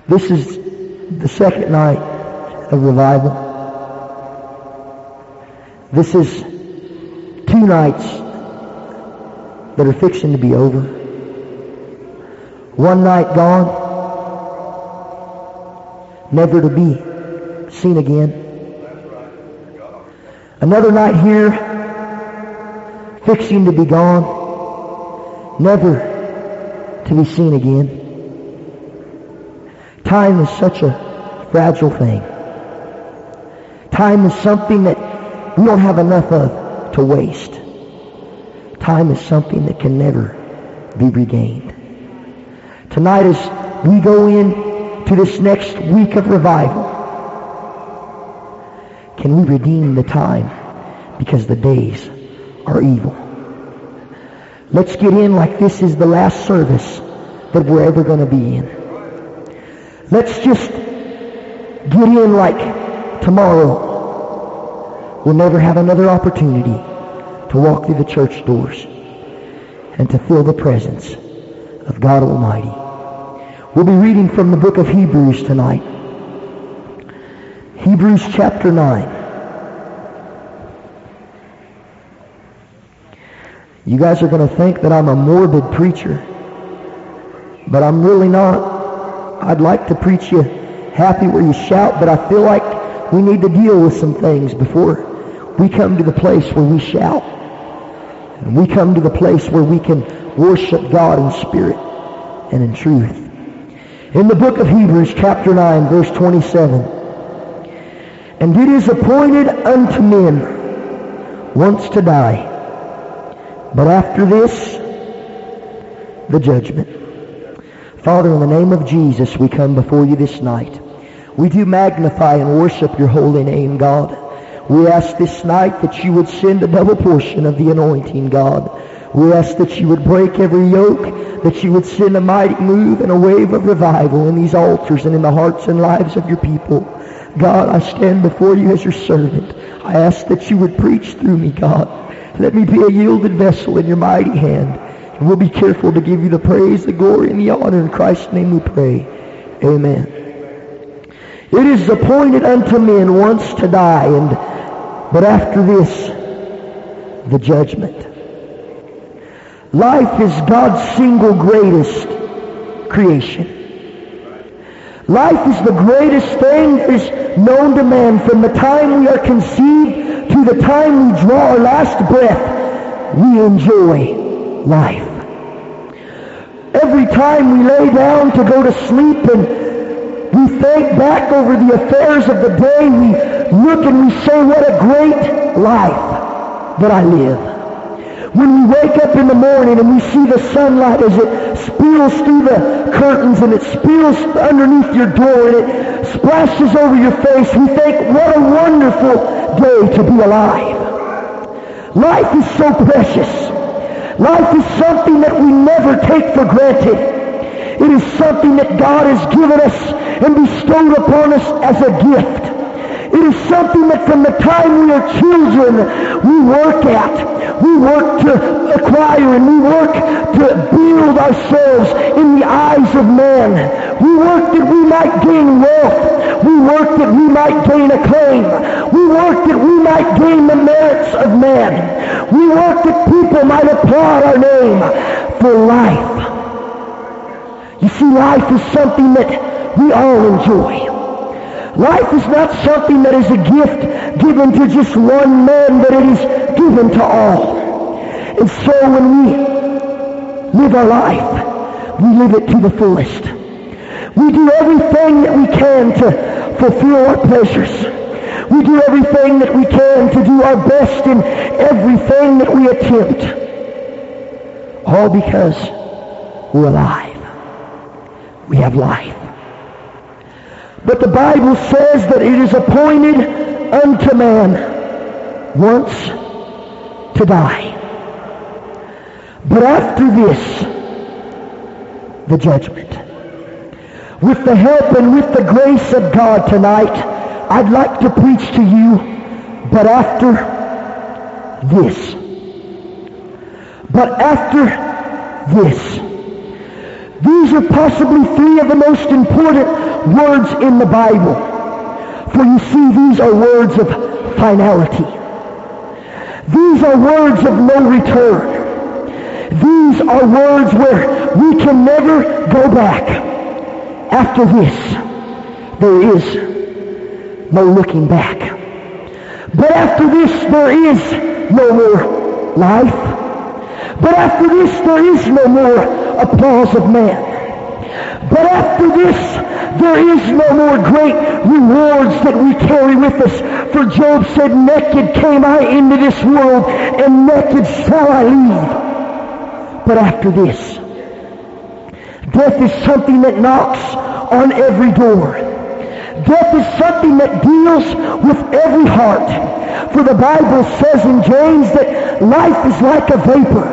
This is the second night of revival. This is 2 nights that are fixing to be over. One night gone, never to be seen again. Another night here, fixing to be gone, never to be seen again. Time is such a fragile thing. Time is something that we don't have enough of to waste. Time is something that can never be regained. Tonight as we go into this next week of revival, can we redeem the time? Because the days are evil. Let's get in like this is the last service that we're ever going to be in. Let's just get in like tomorrow we'll never have another opportunity to walk through the church doors and to feel the presence of God Almighty. We'll be reading from the book of Hebrews tonight. Hebrews chapter 9. You guys are going to think that I'm a morbid preacher, but I'm really not. I'd like to preach you happy where you shout, but I feel like we need to deal with some things before we come to the place where we shout. And we come to the place where we can worship God in spirit and in truth. In the book of Hebrews chapter 9 verse 27. And it is appointed unto men once to die, but after this, the judgment. Father, in the name of Jesus, we come before you this night. We do magnify and worship your holy name, God. We ask this night that you would send a double portion of the anointing, God. We ask that you would break every yoke, that you would send a mighty move and a wave of revival in these altars and in the hearts and lives of your people. God, I stand before you as your servant. I ask that you would preach through me, God. Let me be a yielded vessel in your mighty hand. And we'll be careful to give you the praise, the glory, and the honor. In Christ's name we pray. Amen. It is appointed unto men once to die, but after this, the judgment. Life is God's single greatest creation. Life is the greatest thing that is known to man. From the time we are conceived to the time we draw our last breath, we enjoy life. Every time we lay down to go to sleep and we think back over the affairs of the day, we look and we say, what a great life that I live. When we wake up in the morning and we see the sunlight as it spills through the curtains and it spills underneath your door and it splashes over your face, we think, what a wonderful day to be alive. Life is so precious. Life is something that we never take for granted. It is something that God has given us and bestowed upon us as a gift. It is something that from the time we are children, we work at. We work to acquire and we work to build ourselves in the eyes of man. We work that we might gain wealth. We work that we might gain acclaim. We work that we might gain the merits of man. We work that people might applaud our name for life. You see, life is something that we all enjoy. Life is not something that is a gift given to just one man, but it is given to all. And so when we live our life, we live it to the fullest. We do everything that we can to fulfill our pleasures. We do everything that we can to do our best in everything that we attempt. All because we're alive. We have life. But the Bible says that it is appointed unto man once to die. But after this, the judgment. With the help and with the grace of God tonight, I'd like to preach to you, but after this. But after this. These are possibly three of the most important words in the Bible. For you see, these are words of finality. These are words of no return. These are words where we can never go back. After this, there is no looking back. But after this, there is no more life. But after this, there is no more applause of man. But after this, there is no more great rewards that we carry with us. For Job said, naked came I into this world, and naked shall I leave. But after this, death is something that knocks on every door. Death is something that deals with every heart. For the Bible says in James that life is like a vapor.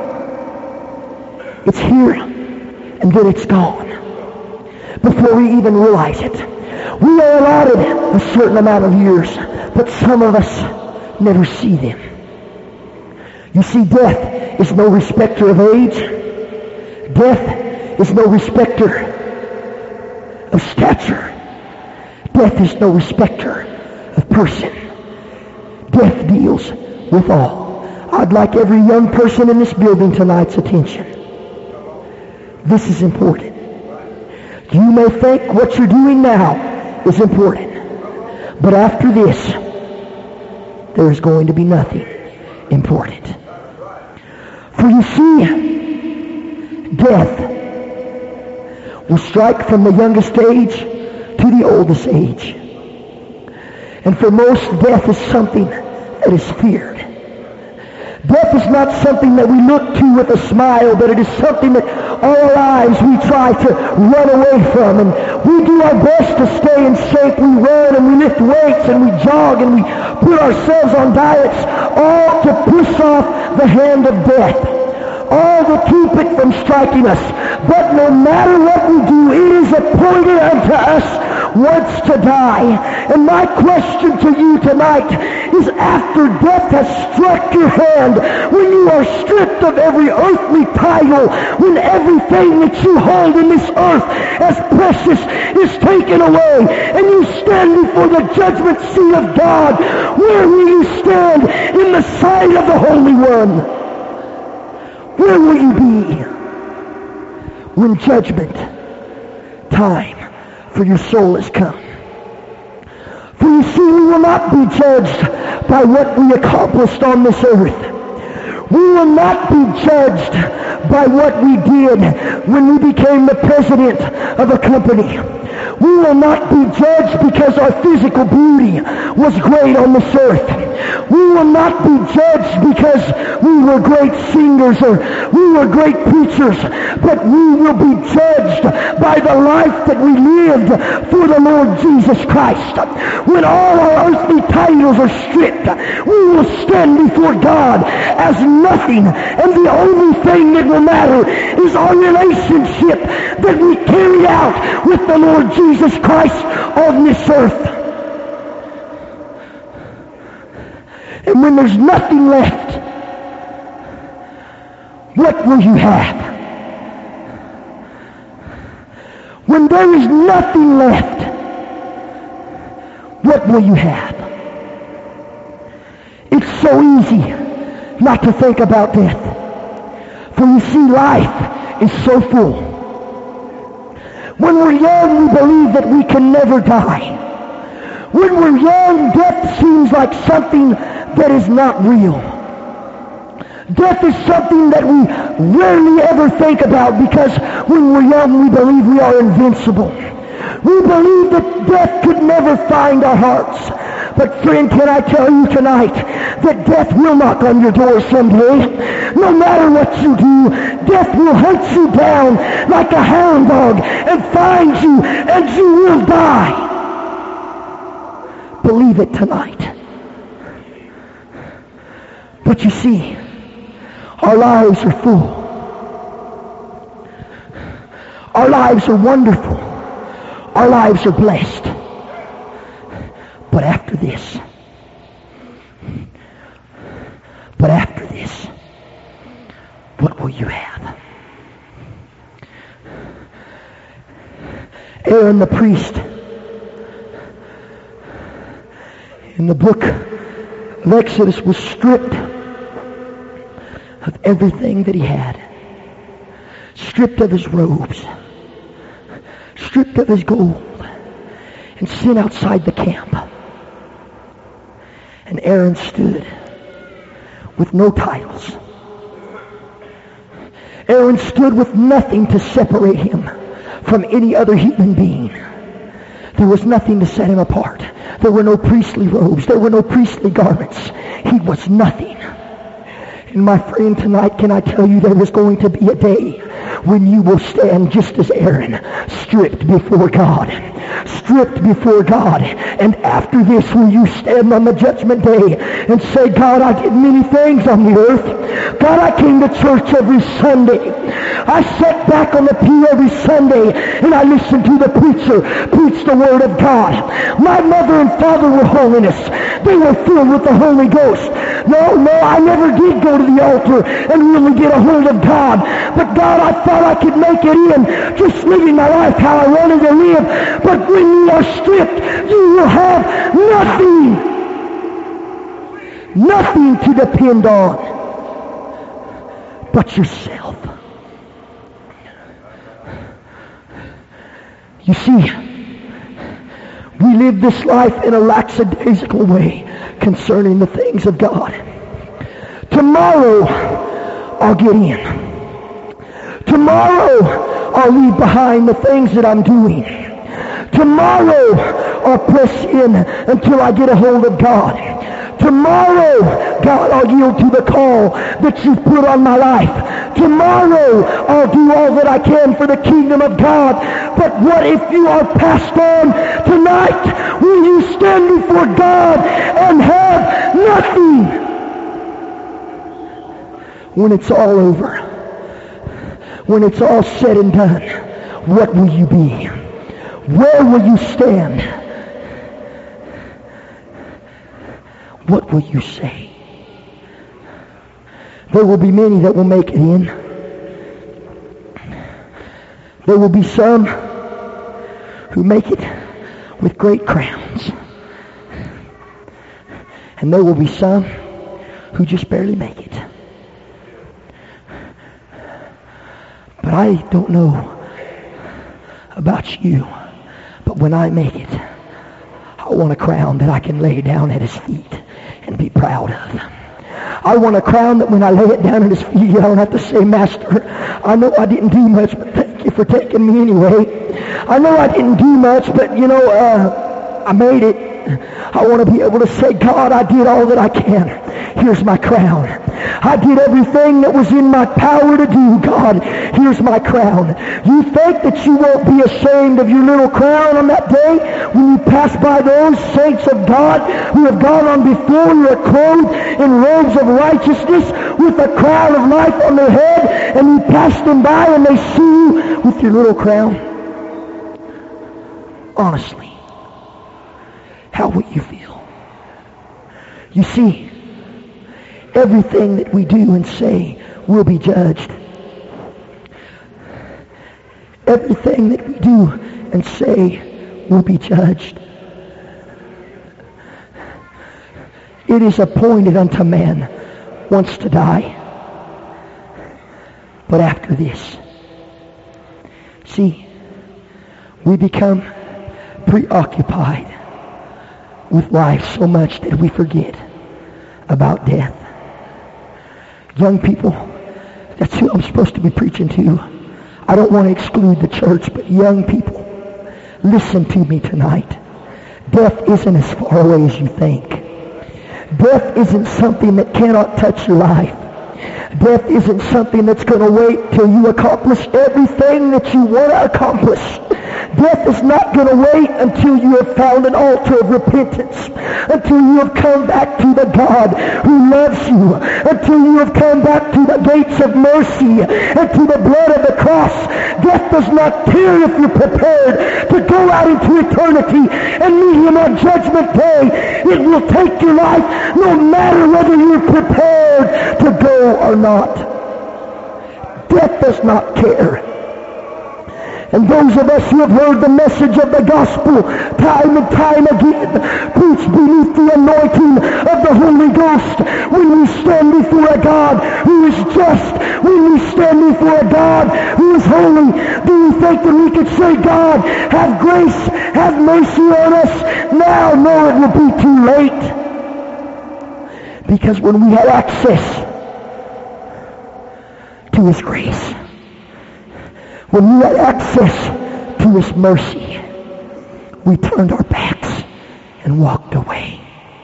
It's here, and then it's gone before we even realize it. We are allotted a certain amount of years, but some of us never see them. You see, death is no respecter of age. Death is no respecter of stature. Death is no respecter of person. Death deals with all. I'd like every young person in this building tonight's attention. This is important. You may think what you're doing now is important. But after this, there is going to be nothing important. For you see, death will strike from the youngest age to the oldest age. And for most, death is something that is feared. Death is not something that we look to with a smile, but it is something that all our lives we try to run away from. And we do our best to stay in shape. We run and we lift weights and we jog and we put ourselves on diets, all to push off the hand of death, all to keep it from striking us. But no matter what we do, it is appointed unto us once to die. And my question to you tonight is, after death has struck your hand, when you are stripped of every earthly title, when everything that you hold in this earth as precious is taken away, and you stand before the judgment seat of God, where will you stand in the sight of the Holy One? Where will you be when judgment time for your soul has come? For you see, we will not be judged by what we accomplished on this earth. We will not be judged by what we did when we became the president of a company. We will not be judged because our physical beauty was great on this earth. We will not be judged because we were great singers or we were great preachers, but we will be judged by the life that we lived for the Lord Jesus Christ. When all our earthly titles are stripped, we will stand before God as nothing, and the only thing that will matter is our relationship that we carry out with the Lord Jesus Christ on this earth. And when there's nothing left, what will you have? When there is nothing left, what will you have? It's so easy not to think about death. For you see, life is so full. When we're young, we believe that we can never die. When we're young, death seems like something that is not real. Death is something that we rarely ever think about, because when we're young, we believe we are invincible. We believe that death could never find our hearts. But friend, can I tell you tonight that death will knock on your door someday. No matter what you do, death will hunt you down like a hound dog and find you, and you will die. Believe it tonight. But you see, our lives are full. Our lives are wonderful. Our lives are blessed. But after this, what will you have? Aaron the priest in the book of Exodus was stripped of everything that he had. Stripped of his robes. Stripped of his gold. And sent outside the camp. And Aaron stood with no titles. Aaron stood with nothing to separate him from any other human being. There was nothing to set him apart. There were no priestly robes. There were no priestly garments. He was nothing. And my friend, tonight, can I tell you there is going to be a day when you will stand just as Aaron, stripped before God. Stripped before God. And after this, will you stand on the judgment day and say, God, I did many things on the earth. God, I came to church every Sunday. I sat back on the pew every Sunday and I listened to the preacher preach the Word of God. My mother and father were holiness. They were filled with the Holy Ghost. No, I never did go to the altar and really get a hold of God. But God, I thought I could make it in just living my life how I wanted to live. But when you are stripped, you will have nothing. Nothing to depend on but yourself. You see, we live this life in a lackadaisical way concerning the things of God. Tomorrow, I'll get in. Tomorrow, I'll leave behind the things that I'm doing. Tomorrow, I'll press in until I get a hold of God. Tomorrow, God, I'll yield to the call that you've put on my life. Tomorrow, I'll do all that I can for the kingdom of God. But what if you are passed on tonight? Will you stand before God and have nothing? When it's all over, when it's all said and done, what will you be? Where will you stand? What will you say? There will be many that will make it in. There will be some who make it with great crowns. And there will be some who just barely make it. But I don't know about you, but when I make it, I want a crown that I can lay down at his feet and be proud of. I want a crown that when I lay it down at his feet, I don't have to say, Master, I know I didn't do much, but thank you for taking me anyway. I know I didn't do much, but I made it. I want to be able to say, God, I did all that I can. Here's my crown. I did everything that was in my power to do. God, here's my crown. You think that you won't be ashamed of your little crown on that day when you pass by those saints of God who have gone on before you, are clothed in robes of righteousness with a crown of life on their head, and you pass them by and they see you with your little crown? Honestly, how would you feel? You see, everything that we do and say will be judged. Everything that we do and say will be judged. It is appointed unto man once to die. But after this, see, we become preoccupied with life so much that we forget about death. Young people, that's who I'm supposed to be preaching to. I don't want to exclude the church, but young people, listen to me tonight. Death isn't as far away as you think. Death isn't something that cannot touch your life. Death isn't something that's going to wait till you accomplish everything that you want to accomplish. Death is not going to wait until you have found an altar of repentance, until you have come back to the God who loves you, until you have come back to the gates of mercy and to the blood of the cross. Death does not care if you're prepared to go out into eternity and meet him on Judgment Day. It will take your life no matter whether you're prepared to go or not. Death does not care. And those of us who have heard the message of the gospel time and time again, preached beneath the anointing of the Holy Ghost, when we stand before a God who is just, when we stand before a God who is holy, do we think that we could say, God, have grace, have mercy on us now? No, it will be too late. Because when we had access to His grace, when we had access to His mercy, we turned our backs and walked away.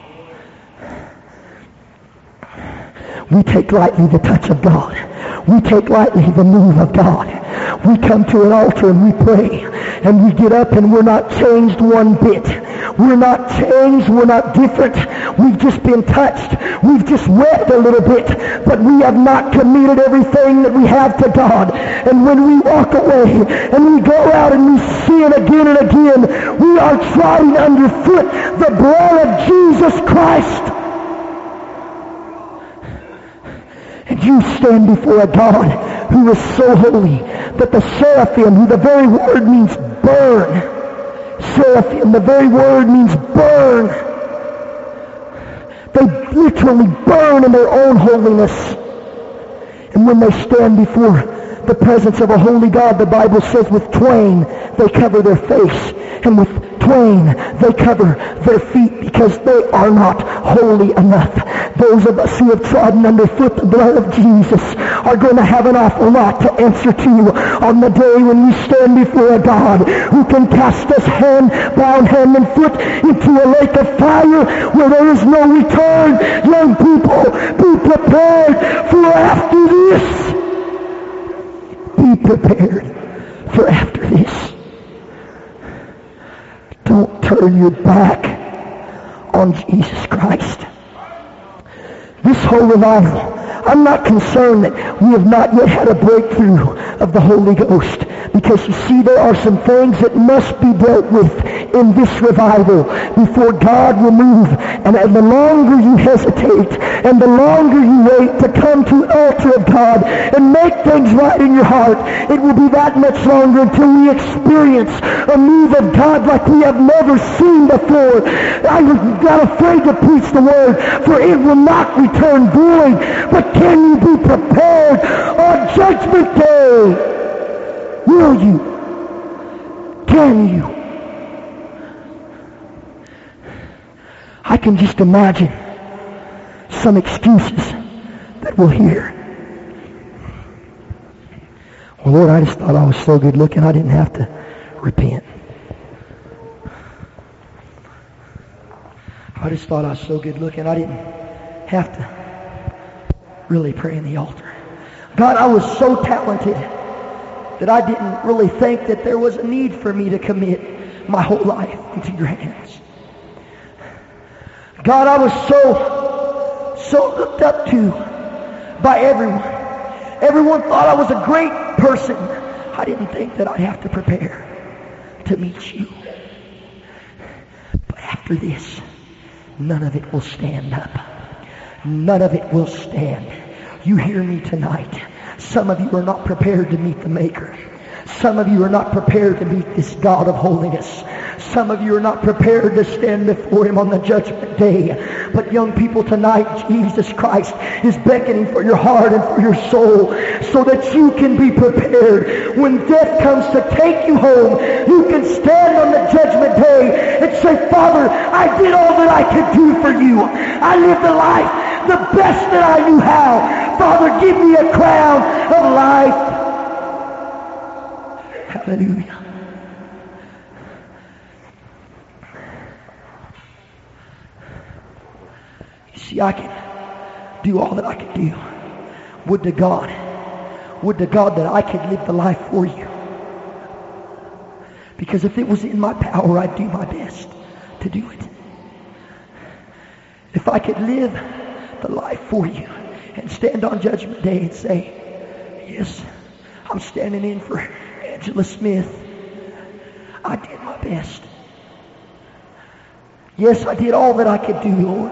We take lightly the touch of God. We take lightly the move of God. We come to an altar and we pray, and we get up and we're not changed one bit. We're not changed. We're not different. We've just been touched. We've just wept a little bit, but we have not committed everything that we have to God. And when we walk away and we go out and we sin again and again, we are trotting underfoot the blood of Jesus Christ. And you stand before a God who is so holy that the seraphim, who the very word means burn, seraphim, the very word means burn. They literally burn in their own holiness. And when they stand before the presence of a holy God, the Bible says with twain they cover their face, and with twain they cover their feet, because they are not holy enough. Those of us who have trodden underfoot the blood of Jesus are going to have an awful lot to answer to on the day when we stand before a God who can cast us bound hand and foot into a lake of fire where there is no return. Young people, be prepared for after this. Be prepared for after this. Don't turn your back on Jesus Christ. This whole revival, I'm not concerned that we have not yet had a breakthrough of the Holy Ghost, because you see, there are some things that must be dealt with in this revival before God will move. And the longer you hesitate and the longer you wait to come to an altar of God and make things right in your heart, it will be that much longer until we experience a move of God like we have never seen before. I was not afraid to preach the word, for it will not return void. But can you be prepared on Judgment Day? Will you? Can you? I can just imagine some excuses that we'll hear. Well, Lord, I just thought I was so good looking I didn't have to repent. I just thought I was so good looking I didn't have to really pray in the altar. God, I was so talented that I didn't really think that there was a need for me to commit my whole life into your hands. God, I was so looked up to by everyone. Everyone thought I was a great person. I didn't think that I'd have to prepare to meet you. But after this, none of it will stand up. None of it will stand. You hear me tonight. Some of you are not prepared to meet the Maker. Some of you are not prepared to meet this God of holiness. Some of you are not prepared to stand before Him on the judgment day. But young people, tonight Jesus Christ is beckoning for your heart and for your soul so that you can be prepared. When death comes to take you home, you can stand on the judgment day and say, Father, I did all that I could do for you. I lived a life the best that I knew how. Father, give me a crown of life. Hallelujah. You see, I can do all that I can do. Would to God that I could live the life for you. Because if it was in my power, I'd do my best to do it. If I could live the life for you and stand on Judgment Day and say, yes, I'm standing in for Angela Smith. I did my best. Yes, I did all that I could do, Lord.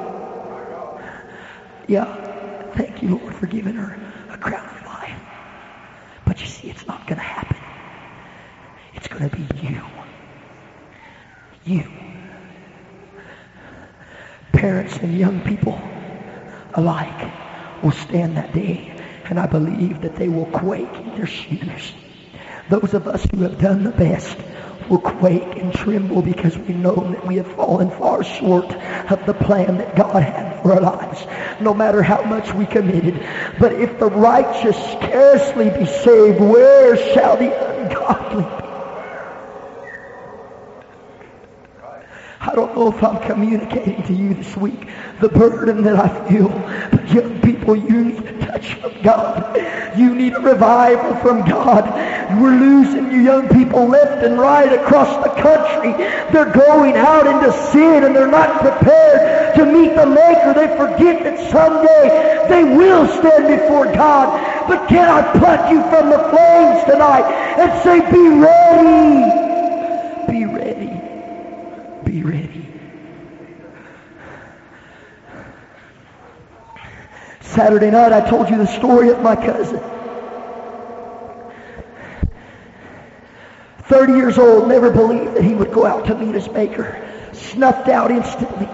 Yeah, thank you, Lord, for giving her a crown of life. But you see, it's not going to happen. going to be you. You. Parents and young people alike will stand that day, and I believe that they will quake in their shoes. Those of us who have done the best will quake and tremble because we know that we have fallen far short of the plan that God had for our lives, no matter how much we committed. But if the righteous scarcely be saved, where shall the ungodly be? I don't know if I'm communicating to you this week the burden that I feel, but young people, you need a touch from God. You need a revival from God. We're losing you young people left and right across the country. They're going out into sin and they're not prepared to meet the Maker. They forget that someday they will stand before God. But can I pluck you from the flames tonight and say, be ready. Be ready. Be ready. Saturday night I told you the story of my cousin. 30 years old, never believed that he would go out to meet his Maker. Snuffed out instantly.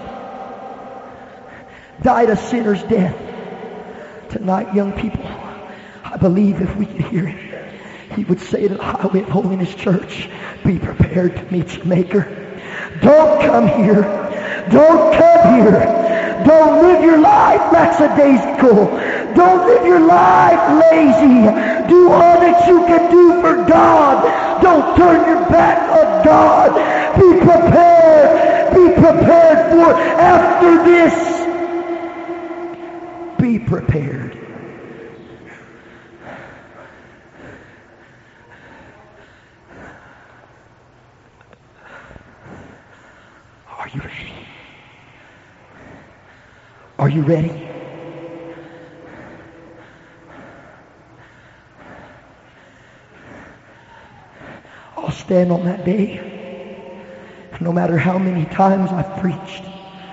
Died a sinner's death. Tonight, young people, I believe if we could hear him, he would say to the Highway of Holiness Church, be prepared to meet your Maker. Don't come here. Don't come here. Don't live your life lackadaisical. Don't live your life lazy. Do all that you can do for God. Don't turn your back on God. Be prepared. Be prepared for after this. Be prepared. Are you ready? Are you ready? I'll stand on that day, no matter how many times I've preached,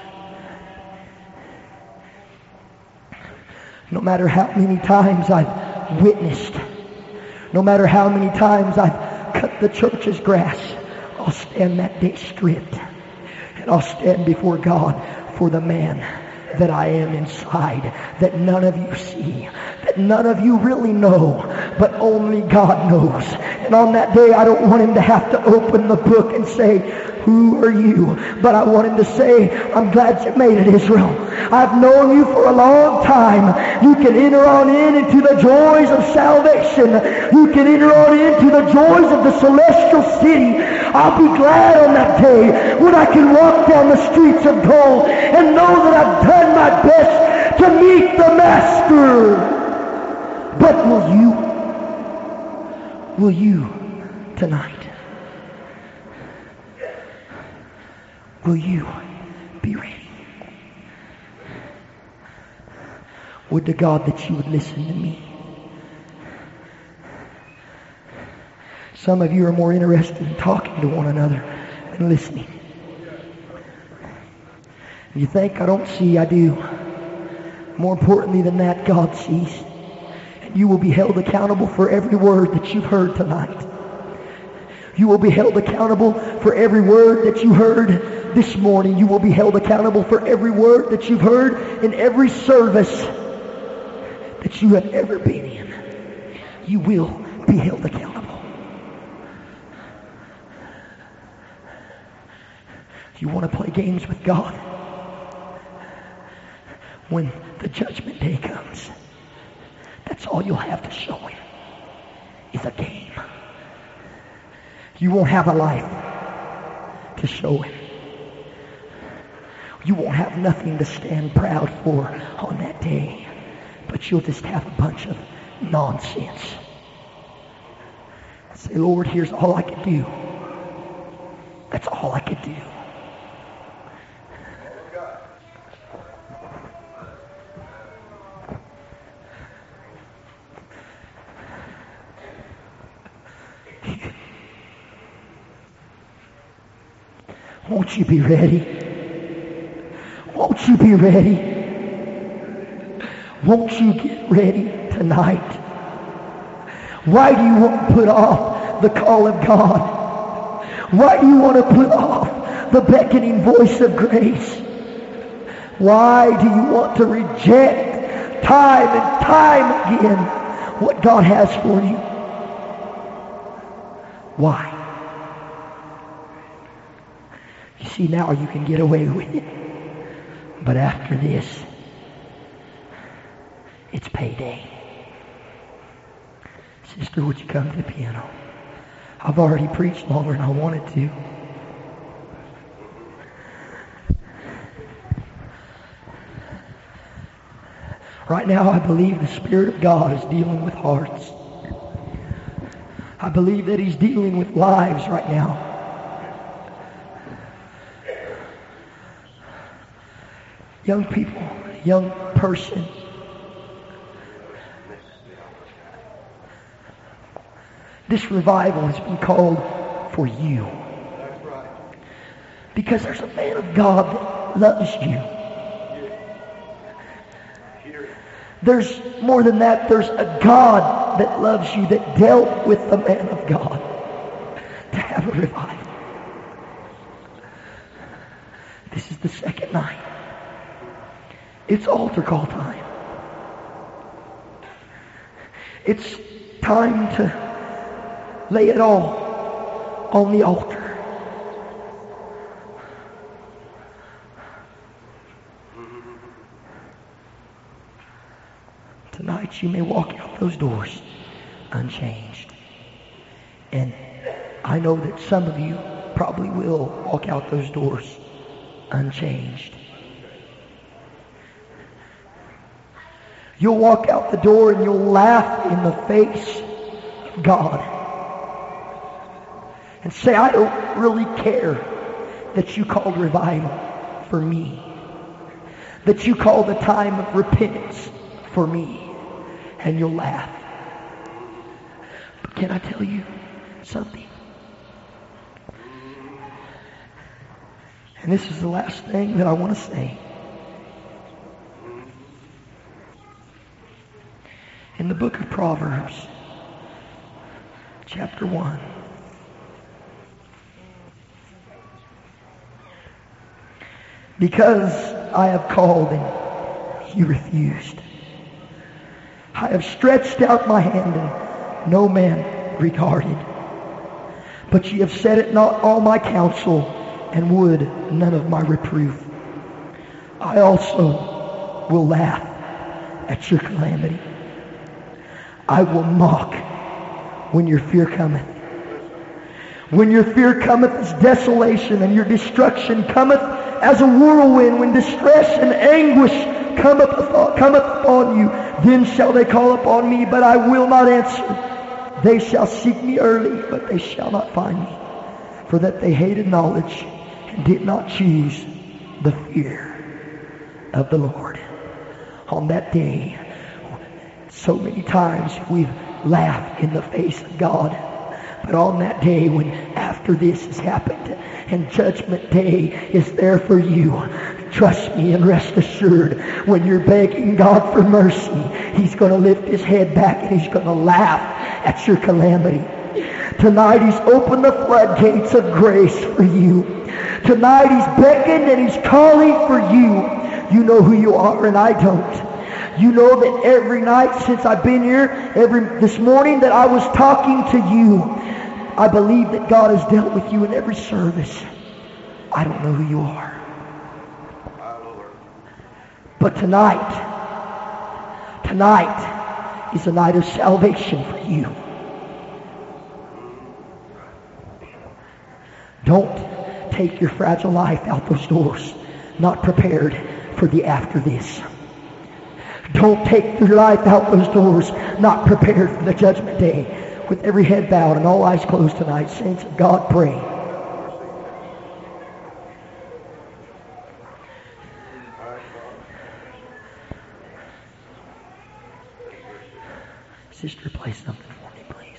no matter how many times I've witnessed, no matter how many times I've cut the church's grass, I'll stand that day stripped. And I'll stand before God for the man that I am inside, that none of you see, that none of you really know, but only God knows. And on that day, I don't want him to have to open the book and say, who are you? But I want him to say, I'm glad you made it, Israel. I've known you for a long time. You can enter on into the joys of salvation. You can enter on into the joys of the celestial city. I'll be glad on that day when I can walk down the streets of gold and know that I've done my best to meet the Master. But will you tonight? Will you be ready? Would to God that you would listen to me. Some of you are more interested in talking to one another than listening. You think I don't see, I do. More importantly than that, God sees. And you will be held accountable for every word that you've heard tonight. You will be held accountable for every word that you heard this morning. You will be held accountable for every word that you've heard in every service that you have ever been in. You will be held accountable. You want to play games with God? When the judgment day comes, that's all you'll have to show him is a game. You won't have a life to show him. You won't have nothing to stand proud for on that day, but you'll just have a bunch of nonsense. Say, Lord, here's all I could do. That's all I could do. Won't you be ready? Won't you be ready? Won't you get ready tonight? Why do you want to put off the call of God? Why do you want to put off the beckoning voice of grace? Why do you want to reject time and time again what God has for you? Why? You see, now you can get away with it. But after this, it's payday. Sister, would you come to the piano? I've already preached longer than I wanted to. Right now, I believe the Spirit of God is dealing with hearts. I believe that He's dealing with lives right now. Young people, young person. This revival has been called for you. Because there's a man of God that loves you. There's more than that. There's a God that loves you, that dealt with the man of God to have a revival. This is the second night. It's altar call time. It's time to lay it all on the altar. Tonight you may walk out those doors unchanged. And I know that some of you probably will walk out those doors unchanged. You'll walk out the door and you'll laugh in the face of God and say, I don't really care that you called revival for me, that you called a time of repentance for me. And you'll laugh. But can I tell you something? And this is the last thing that I want to say. In the book of Proverbs, chapter 1, because I have called and you refused. I have stretched out my hand and no man regarded. But ye have set at naught all my counsel and would none of my reproof. I also will laugh at your calamity. I will mock when your fear cometh. When your fear cometh as desolation and your destruction cometh as a whirlwind, when distress and anguish cometh upon you, then shall they call upon me, but I will not answer. They shall seek me early, but they shall not find me. For that they hated knowledge and did not choose the fear of the Lord. On that day, so many times we've laughed in the face of God. But on that day, when after this has happened and judgment day is there for you, trust me and rest assured, when you're begging God for mercy, He's going to lift His head back and He's going to laugh at your calamity. Tonight He's opened the floodgates of grace for you. Tonight He's beckoned and He's calling for you. You know who you are and I don't. You know that every night since I've been here, this morning that I was talking to you, I believe that God has dealt with you in every service. I don't know who you are. But tonight is a night of salvation for you. Don't take your fragile life out those doors, not prepared for the after this. Don't take your life out those doors, not prepared for the judgment day. With every head bowed and all eyes closed tonight, saints of God, pray. Sister, play something for me, please.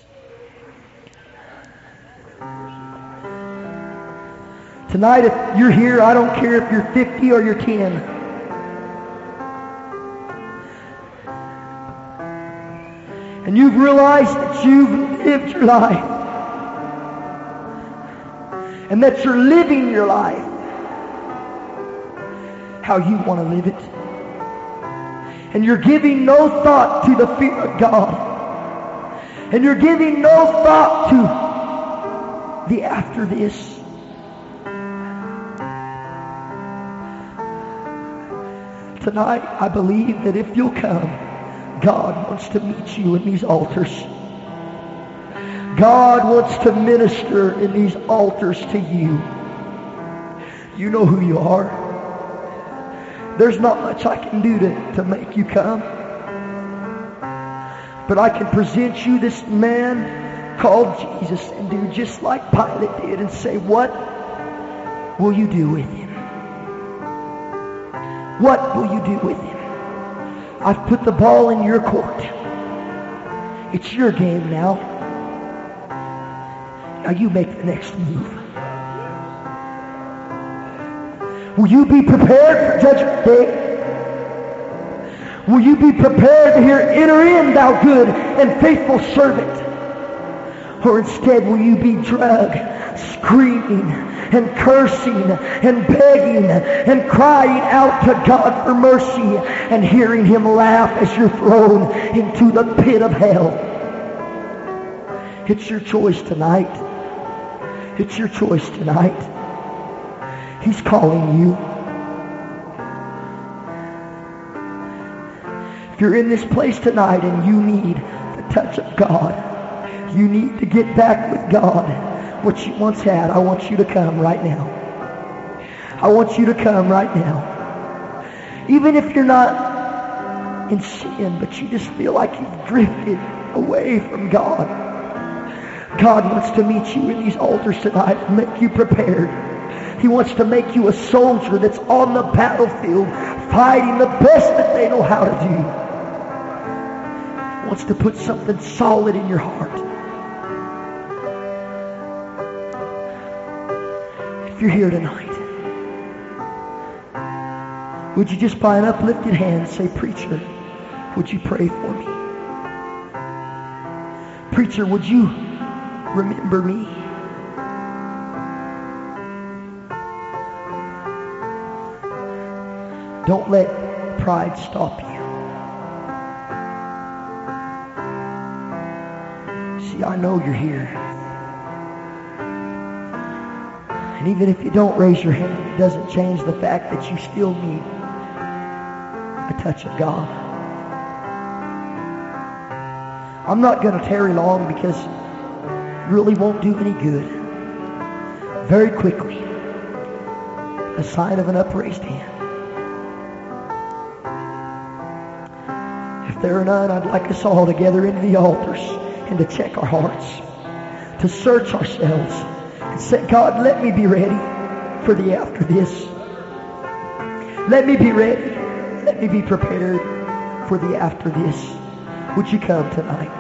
Tonight, if you're here, I don't care if you're 50 or you're 10. And you've realized that you've lived your life and that you're living your life how you want to live it. And you're giving no thought to the fear of God. And you're giving no thought to the after this. Tonight, I believe that if you'll come, God wants to meet you in these altars. God wants to minister in these altars to you. You know who you are. There's not much I can do to make you come. But I can present you this man called Jesus and do just like Pilate did and say, what will you do with him? What will you do with him? I've put the ball in your court. It's your game now. Now you make the next move. Will you be prepared for Judgment Day? Will you be prepared to hear, enter in, thou good and faithful servant? Or instead will you be dragged, screaming and cursing and begging and crying out to God for mercy and hearing him laugh as you're thrown into the pit of hell? It's your choice tonight. It's your choice tonight. He's calling you. If you're in this place tonight and you need the touch of God, you need to get back with God, what you once had, I want you to come right now. I want you to come right now. Even if you're not in sin, but you just feel like you've drifted away from God, God wants to meet you in these altars tonight and make you prepared. He wants to make you a soldier that's on the battlefield fighting the best that they know how to do. He wants to put something solid in your heart. If you're here tonight, would you just by an uplifted hand say, preacher, would you pray for me? Preacher, would you remember me? Don't let pride stop you. See, I know you're here. And even if you don't raise your hand, it doesn't change the fact that you still need a touch of God. I'm not going to tarry long because it really won't do any good. Very quickly, a sign of an upraised hand. If there are none, I'd like us all to gather into the altars and to check our hearts, to search ourselves and say, God, let me be ready for the after this. Let me be ready. Let me be prepared for the after this. Would you come tonight?